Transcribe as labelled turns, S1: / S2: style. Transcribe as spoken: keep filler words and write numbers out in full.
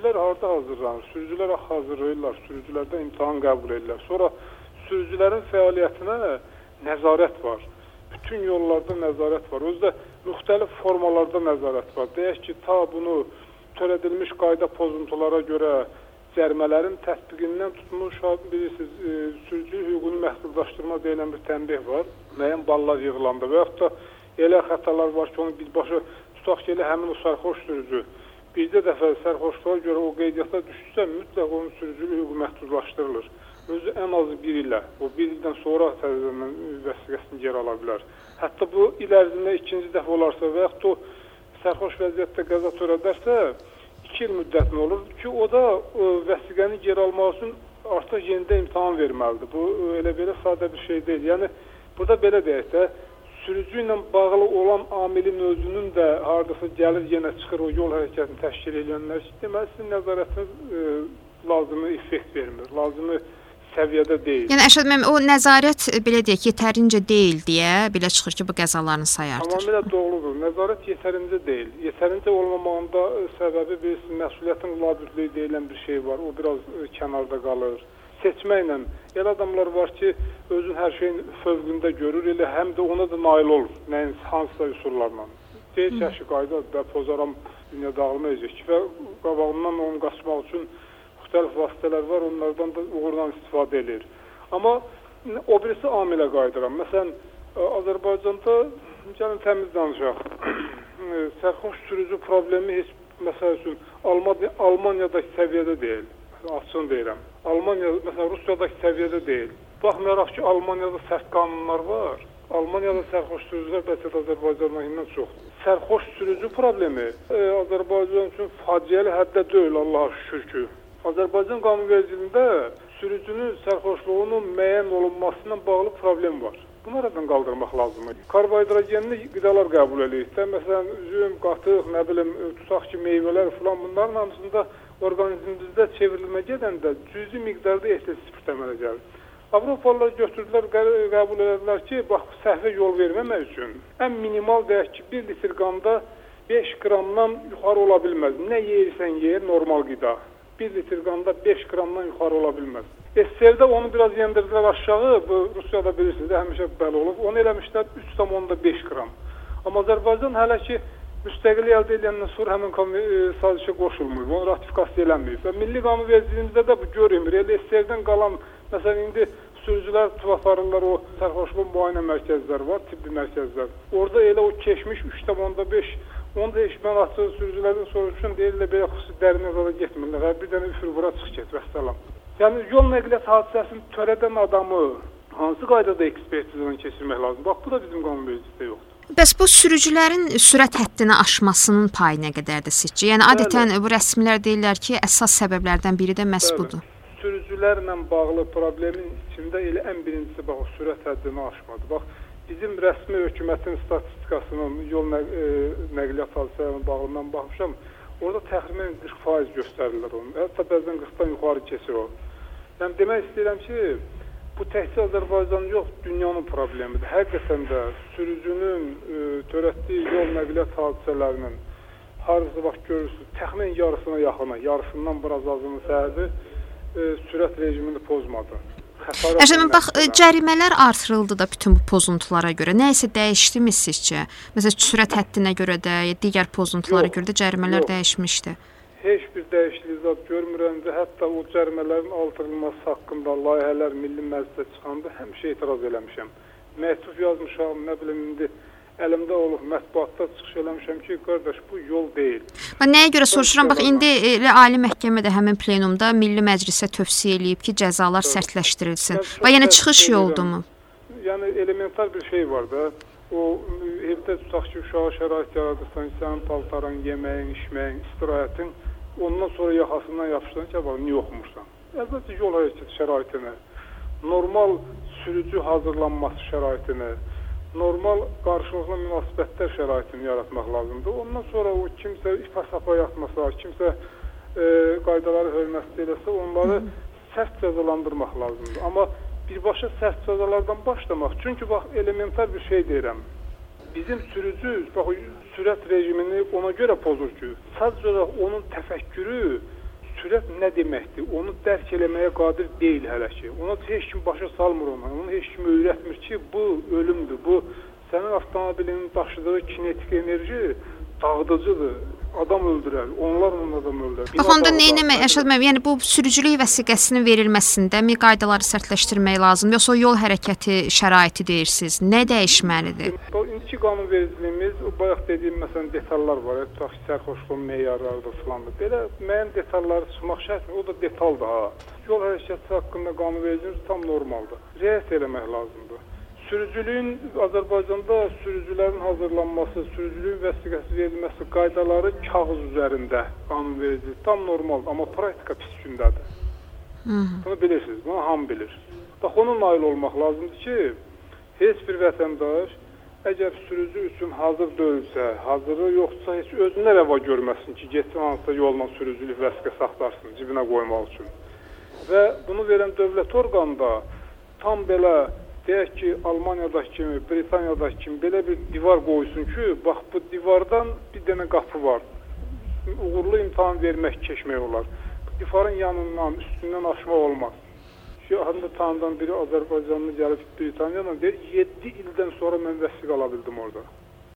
S1: sürücülər harda hazırlanır? Sürücülər hazırlayırlar, sürücülərdən imtahan qəbul edirlər. Sonra sürücülərin fəaliyyətinə nəzarət var. Bütün yollarda nəzarət var. Özdə müxtəlif formalarda nəzarət var. Deyək ki, ta bunu törədilmiş qayda pozuntulara görə cərimələrin tətbiqindən tutmuş, bilirsiniz, e, sürücülük hüququnu məhdudlaşdırma deyilən bir tənbih var. Müəyyən ballar yığılanda və yaxud da elə xətalar var ki, onu birbaşa tutaq ki, elə həmin o sərxoş sürücü bircə dəfə sərxoşluğa görə o qeydiyyata düşsə, mütləq onun sürücülük hüququ məhdudlaşdırılır. Özü ən azı bir ilə, o bir ildən sonra təzədən vəsiqəsini geri ala bilər. Hətta bu il ərzində ikinci dəfə olarsa və yaxud o sərxoş vəziyyətdə qəza törədərsə, iki il müddətli olur ki, o da o, vəsiqəni geri almaq üçün artıq yenidə imtahan verməlidir. Bu elə belə sadə bir şey deyil. Yəni, burada belə deyək də, sürücü ilə bağlı olan amilin özünün də hardasa gəlir, yenə çıxır o yol hərəkətini təşkil edənlər. Deməli, sizin nəzarətiniz e, lazımı effekt vermir, lazımı səviyyədə deyil.
S2: Yəni, Əşad müəllim, o nəzarət, belə deyək ki, yetərincə deyil deyə belə çıxır ki, bu qəzaların sayı artır.
S1: Tamamilə doğrudur. Nəzarət yetərincə deyil. Yetərincə olmamağında səbəbi bilirsiniz, məsuliyyətin labüdlüyü deyilən bir şey var. O biraz e, kənarda qalır. Seçməklə elə adamlar var ki, özün hər şeyin fövqündə görür, elə həm də ona da nail olur. Nəyin, hansısa üsullarla. Deyil çəşi qayda da pozaram dünya dağılmayacaq ki, və qabağından onu qaçmaq üçün müxtəlif vasitələr var, onlardan da uğurdan istifadə edir. Amma o birisi amilə qaydıram. Məsələn, Azərbaycanda, gəlin təmiz danışaq, sərxoş sürücü problemi heç, məsəl üçün, Almaniyadakı səviyyədə deyil. Açığını deyirəm. Almaniya, məsələn, Rusiyadakı səviyyədə deyil. Baxmayaraq ki, Almaniyada sərt qanunlar var. Almaniyada sərxoş sürücülər bəlkə də Azərbaycandakindən çoxdur. Sərxoş sürücü problemi e, Azərbaycan üçün faciəli həddə deyil, Allaha şükür ki. Azərbaycan qanunvericiliyində sürücünün sərxoşluğunun müəyyən olunmasına bağlı problem var. Bunu aradan qaldırmaq lazımdır. Karbohidrogenli qidalar qəbul edirik də, məsələn, üzüm, qatıq, nə bilim, tutaq ki, meyvələr falan, bunların hamısında orqanizmimizdə çevrilmə gedəndə cüzi miqdarda etil spirtə əmələ gəlir. Avropalılar götürdülər, qəbul edilər ki, bax, səhvə yol verməmək üçün ən minimal deyək ki, bir litr qanda beş qramdan yuxarı ola bilməz. Nə yeyirsən yer, normal qida. bir litr qanda beş qramdan yuxarı ola bilməz. S S R-də onu biraz yendirdilər aşağı, bu Rusiyada bilirsiniz də həmişə belə olub. Onu eləmişlər üç tam beş qram. Amma Azərbaycan hələ ki müstəqillik əldə edəndən sonra həmin sazişə qoşulmur, onu ratifikasiya eləməyib. Və milli qanunvericiliyimizdə də bu görünmür. Elə S S R-dən qalan, məsələn, indi sürücülər aparırlar, o sərxoşluq müayinə mərkəzləri var, tibbi mərkəzlər. Orada elə o keçmiş üç tam beş, onu da heç mən açıq sürücülərdən soruşmuşum, deyirlər belə xüsusi dərin əzada getmirlər. Və bir dənə üfür bura çıx get, vəssalam. Yəni yol nəqliyyat hadisəsini törədən adamı hansı qaydada ekspertizadan keçirmək lazım? Bax, bu da bizim qanunvericilikdə yoxdur.
S2: Bəs bu sürücülərin sürət həddini aşmasının payı nə qədərdir sizcə? Yəni adətən bu rəsmilər deyirlər ki, əsas səbəblərdən biri də məhz budur.
S1: Sürücülərlə bağlı problemin içində elə ən birincisi bax, sürət həddini aşmadı. Bax, bizim rəsmi hökumətin statistikasının yol nə, e, nəqliyyat hadisələrinin bağlından baxmışam, orada təxminən qırx faiz göstərirlər onu. Hətta bəzən qırxdan yuxarı keçir o. Yəni demək istəyirəm ki, bu təkcə Azərbaycanın yox, dünyanın problemidir. Həqiqətən də sürücünün e, törətdiyi yol nəqliyyat hadisələrinin harısı vaxt görürsünüz, təxminən yarısına yaxına, yarısından biraz azını səbəbi e, sürət rejimini pozmadı.
S2: Əşəmən, bax, cərimələr artırıldı da bütün bu pozuntulara görə. Nə isə dəyişdimi sizcə? Məsələn, sürət həddinə görə də, digər pozuntulara yox, görə də cərimələr yox. dəyişmişdi.
S1: Heç bir dəyişiklik zad görmürəm də, hətta o cərimələrin artırılması haqqında layihələr Milli Məclisə çıxanda həmişə etiraz eləmişəm. Məktub yazmışam, nə bilim, indi əlimdə olub mətbuatda çıxış eləmişəm ki, qardaş, bu yol deyil.
S2: Bax, nəyə görə soruşuram? Bax, indi elə Ali Məhkəmə də həmin plenumda Milli Məclisə tövsiyə eləyib ki, cəzalar evet. sərtləşdirilsin. Və yenə çıxış yoldumu?
S1: Yəni, elementar bir şey var da, o evdə tutaq ki, uşağa şərait yaradırsan, sənin paltarın, yeməyin, içməyin, istirahətin, ondan sonra yaxasından yapışdan ki, bax, niyə oxumursan? Əlbəttə, yol hərəkət şəraitini, normal sürücü hazırlanması şəraitini, normal qarşılıqlı münasibətlər şəraitini yaratmaq lazımdır. Ondan sonra o kimsə ifa-sapa yatmasa, kimsə e, qaydaları hörmətli eləsə, onları sərt cəzalandırmaq lazımdır. Amma birbaşa sərt cəzalardan başlamaq. Çünki bax, elementar bir şey deyirəm. Bizim sürücü bax, sürət rejimini ona görə pozur ki, sadəcə onun təfəkkürü sürət nə deməkdir? Onu dərk eləməyə qadir deyil hələ ki. Ona heç kim başa salmır ona. Onu heç kim öyrətmir ki, bu ölümdür. Bu sənin avtomobilinin daşıdığı kinetik enerji dağıdıcıdır. Adam öldürər, onlarla adam öldürər.
S2: Bax, onda nə etmək, Ərşad müəllim, yəni bu sürücülük vəsiqəsinin verilməsində mi qaydaları sərtləşdirmək lazımdır, yoxsa yol hərəkəti şəraiti deyirsiniz? Nə dəyişməlidir?
S1: Bu indiki qanunvericiliyimiz, o bayaq dediyim məsələn detallar var, tutaq ki, sərxoşluğun meyarları falan da. Belə müəyyən detalları çıxmaq şərtlə, o da detaldır ha. Yol hərəkəti haqqında qanunvericiliyimiz tam normaldır. Riayət eləmək lazımdır. Sürücülüyün Azərbaycanda sürücülərin hazırlanması, sürücülüyün vəsiqəsi verilməsi qaydaları kağız üzərində qanunvericilik tam normaldır, amma praktika pis gündədir. Bunu bilirsiniz, bunu hamı bilir. Bax, ona nail olmaq lazımdır ki, heç bir vətəndaş əgər sürücü üçün hazır deyilsə, hazırı yoxsa heç özünə rəva görməsin ki, getsin hansısa yolla sürücülük vəsiqəsi axtarsın, cibinə qoymaq üçün. Və bunu verən dövlət orqanında tam belə deyək ki, Almaniyadakı kimi, Britaniyadakı kimi belə bir divar qoysun ki, bax bu divardan bir dənə qapı var. Uğurlu imtahan vermək, keçmək olar. Bu divarın yanından, üstündən aşmaq olmaz. Şu anda tanıdan biri Azərbaycanlı gəlib Britaniyadan deyir, yeddi ildən sonra mən vəsiqə ala bildim orada.